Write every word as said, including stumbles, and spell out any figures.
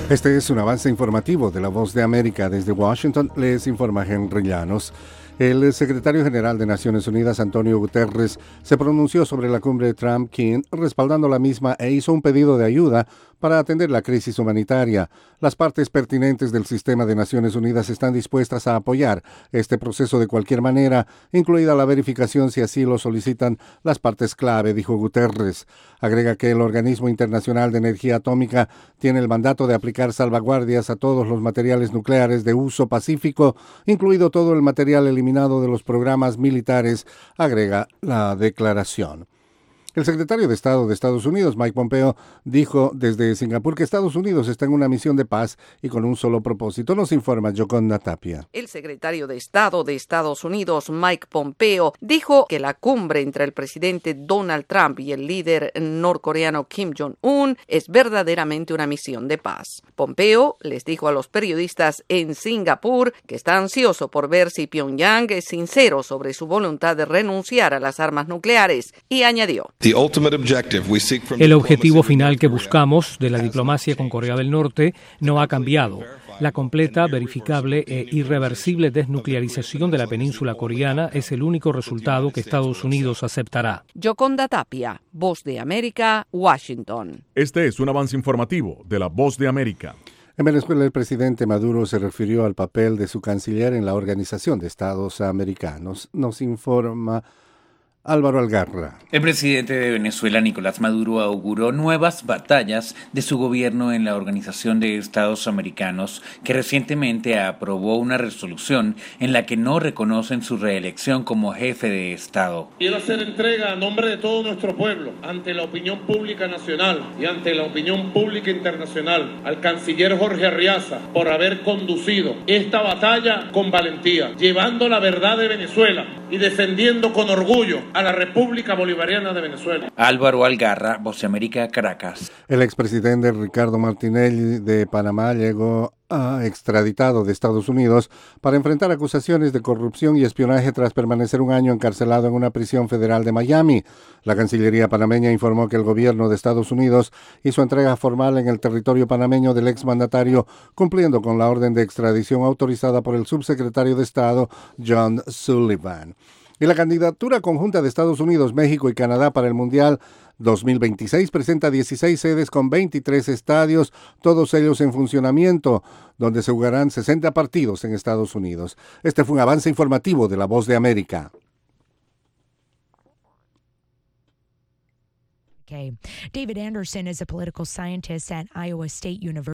Este es un avance informativo de La Voz de América. Desde Washington les informa Henry Llanos. El secretario general de Naciones Unidas, Antonio Guterres, se pronunció sobre la cumbre Trump-Kim, respaldando la misma e hizo un pedido de ayuda para atender la crisis humanitaria. Las partes pertinentes del sistema de Naciones Unidas están dispuestas a apoyar este proceso de cualquier manera, incluida la verificación si así lo solicitan las partes clave, dijo Guterres. Agrega que el Organismo Internacional de Energía Atómica tiene el mandato de aplicar salvaguardias a todos los materiales nucleares de uso pacífico, incluido todo el material eliminado de los programas militares, agrega la declaración. El secretario de Estado de Estados Unidos, Mike Pompeo, dijo desde Singapur que Estados Unidos está en una misión de paz y con un solo propósito. Nos informa Yoconda Tapia. El secretario de Estado de Estados Unidos, Mike Pompeo, dijo que la cumbre entre el presidente Donald Trump y el líder norcoreano Kim Jong-un es verdaderamente una misión de paz. Pompeo les dijo a los periodistas en Singapur que está ansioso por ver si Pyongyang es sincero sobre su voluntad de renunciar a las armas nucleares y añadió: El objetivo final que buscamos de la diplomacia con Corea del Norte no ha cambiado. La completa, verificable e irreversible desnuclearización de la península coreana es el único resultado que Estados Unidos aceptará. Yoconda Tapia, Voz de América, Washington. Este es un avance informativo de la Voz de América. En Venezuela, el presidente Maduro se refirió al papel de su canciller en la Organización de Estados Americanos. Nos informa Álvaro Algarra. El presidente de Venezuela, Nicolás Maduro, auguró nuevas batallas de su gobierno en la Organización de Estados Americanos, que recientemente aprobó una resolución en la que no reconocen su reelección como jefe de Estado. Quiero hacer entrega a nombre de todo nuestro pueblo, ante la opinión pública nacional y ante la opinión pública internacional, al canciller Jorge Arriaza por haber conducido esta batalla con valentía, llevando la verdad de Venezuela y defendiendo con orgullo a la República Bolivariana de Venezuela. Álvaro Algarra, Voz de América, Caracas. El expresidente Ricardo Martinelli de Panamá llegó a extraditado de Estados Unidos para enfrentar acusaciones de corrupción y espionaje tras permanecer un año encarcelado en una prisión federal de Miami. La Cancillería panameña informó que el gobierno de Estados Unidos hizo entrega formal en el territorio panameño del exmandatario, cumpliendo con la orden de extradición autorizada por el subsecretario de Estado John Sullivan. Y la candidatura conjunta de Estados Unidos, México y Canadá para el Mundial dos mil veintiséis presenta dieciséis sedes con veintitrés estadios, todos ellos en funcionamiento, donde se jugarán sesenta partidos en Estados Unidos. Este fue un avance informativo de La Voz de América. Okay. David Anderson is a political scientist at Iowa State University.